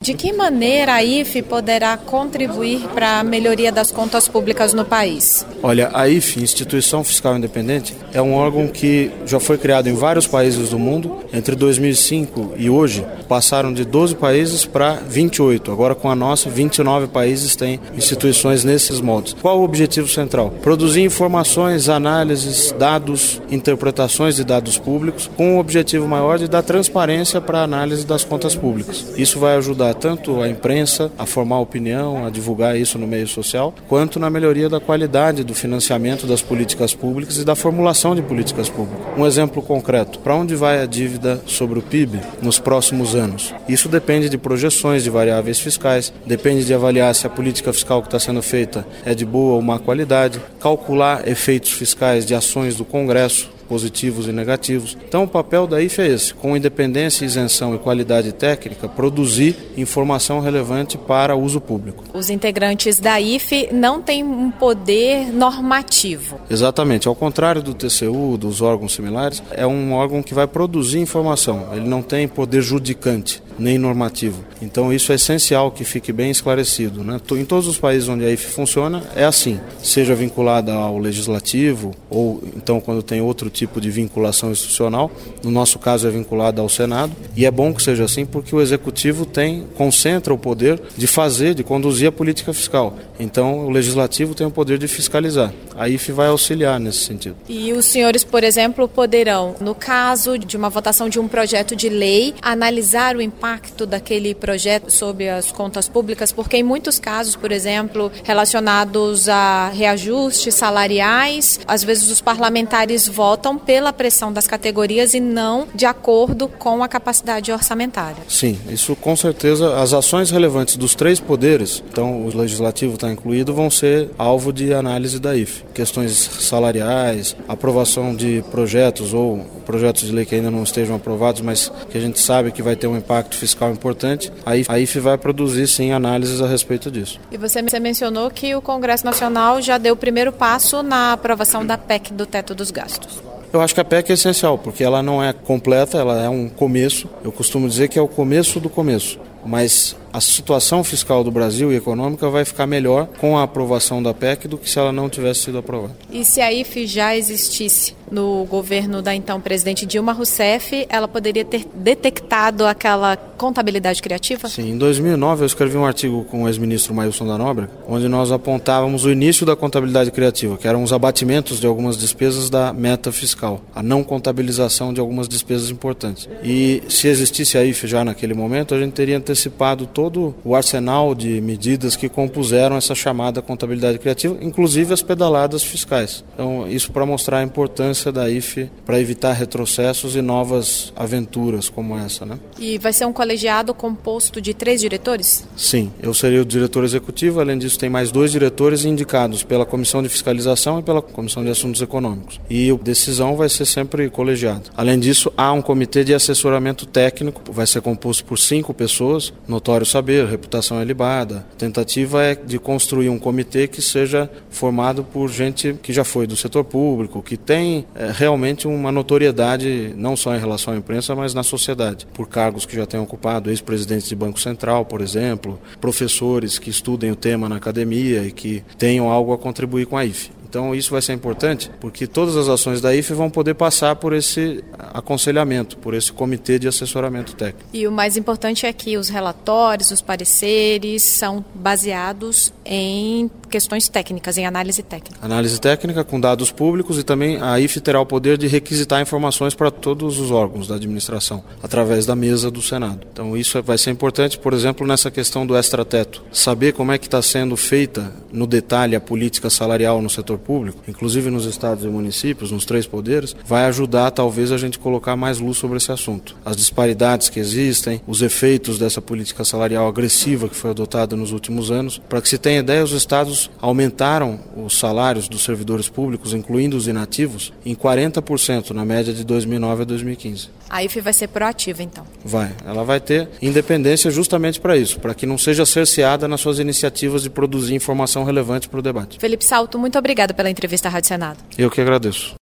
De que maneira a IFE poderá contribuir para a melhoria das contas públicas no país? Olha, a IFE, Instituição Fiscal Independente, é um órgão que já foi criado em vários países do mundo. Entre 2005 e hoje, passaram de 12 países para 28. Agora, com a nossa, 29 países têm instituições nesses moldes. Qual o objetivo central? Produzir informações, análises, dados, interpretações de dados públicos, com o objetivo maior de dar transparência para a análise das contas públicas. Isso vai ajudar tanto a imprensa a formar opinião, a divulgar isso no meio social, quanto na melhoria da qualidade do financiamento das políticas públicas e da formulação de políticas públicas. Um exemplo concreto: para onde vai a dívida sobre o PIB nos próximos anos? Isso depende de projeções de variáveis fiscais, depende de avaliar se a política fiscal que está sendo feita é de boa ou má qualidade, calcular efeitos fiscais de ações do Congresso, positivos e negativos. Então o papel da IFE é esse: com independência, isenção e qualidade técnica, produzir informação relevante para uso público. Os integrantes da IFE não têm um poder normativo. Exatamente, ao contrário do TCU, dos órgãos similares, é um órgão que vai produzir informação, ele não tem poder judicante nem normativo. Então isso é essencial que fique bem esclarecido, né? Em todos os países onde a IFE funciona é assim, seja vinculada ao legislativo ou então quando tem outro tipo de vinculação institucional, no nosso caso é vinculada ao Senado, e é bom que seja assim porque o Executivo concentra o poder de fazer, de conduzir a política fiscal. Então o Legislativo tem o poder de fiscalizar. A IFE vai auxiliar nesse sentido. E os senhores, por exemplo, poderão, no caso de uma votação de um projeto de lei, analisar o impacto daquele projeto sobre as contas públicas, porque em muitos casos, por exemplo, relacionados a reajustes salariais, às vezes os parlamentares votam pela pressão das categorias e não de acordo com a capacidade orçamentária. Sim, isso com certeza, as ações relevantes dos três poderes, então o Legislativo está incluído, vão ser alvo de análise da IFE. Questões salariais, aprovação de projetos ou projetos de lei que ainda não estejam aprovados, mas que a gente sabe que vai ter um impacto fiscal importante, a IFE vai produzir sim análises a respeito disso. E você mencionou que o Congresso Nacional já deu o primeiro passo na aprovação da PEC do teto dos gastos. Eu acho que a PEC é essencial, porque ela não é completa, ela é um começo. Eu costumo dizer que é o começo do começo, mas a situação fiscal do Brasil e econômica vai ficar melhor com a aprovação da PEC do que se ela não tivesse sido aprovada. E se a IFE já existisse no governo da então presidente Dilma Rousseff, ela poderia ter detectado aquela contabilidade criativa? Sim, em 2009 eu escrevi um artigo com o ex-ministro Mailson da Nóbrega, onde nós apontávamos o início da contabilidade criativa, que eram os abatimentos de algumas despesas da meta fiscal, a não contabilização de algumas despesas importantes. E se existisse a IFE já naquele momento, a gente teria antecipado todo o arsenal de medidas que compuseram essa chamada contabilidade criativa, inclusive as pedaladas fiscais. Então, isso para mostrar a importância da IFE para evitar retrocessos e novas aventuras como essa, né? E vai ser um colegiado composto de 3 diretores? Sim, eu seria o diretor executivo, além disso tem mais 2 diretores indicados pela Comissão de Fiscalização e pela Comissão de Assuntos Econômicos. E a decisão vai ser sempre colegiada. Além disso, há um comitê de assessoramento técnico, vai ser composto por 5 pessoas, notório saber, reputação ilibada. A tentativa é de construir um comitê que seja formado por gente que já foi do setor público, que tem realmente uma notoriedade não só em relação à imprensa, mas na sociedade, por cargos que já tenham ocupado, ex-presidentes de Banco Central, por exemplo, professores que estudem o tema na academia e que tenham algo a contribuir com a IFE. Então isso vai ser importante porque todas as ações da IFE vão poder passar por esse aconselhamento, por esse comitê de assessoramento técnico. E o mais importante é que os relatórios, os pareceres são baseados em questões técnicas, em análise técnica. Análise técnica com dados públicos, e também a IFE terá o poder de requisitar informações para todos os órgãos da administração, através da mesa do Senado. Então isso vai ser importante, por exemplo, nessa questão do extrateto. Saber como é que está sendo feita no detalhe a política salarial no setor público, inclusive nos estados e municípios, nos 3 poderes, vai ajudar talvez a gente colocar mais luz sobre esse assunto. As disparidades que existem, os efeitos dessa política salarial agressiva que foi adotada nos últimos anos. Para que se tenha ideia, os estados aumentaram os salários dos servidores públicos, incluindo os inativos, em 40% na média de 2009 a 2015. A IFE vai ser proativa, então? Vai. Ela vai ter independência justamente para isso, para que não seja cerceada nas suas iniciativas de produzir informação relevante para o debate. Felipe Salto, muito obrigado pela entrevista à Rádio Senado. Eu que agradeço.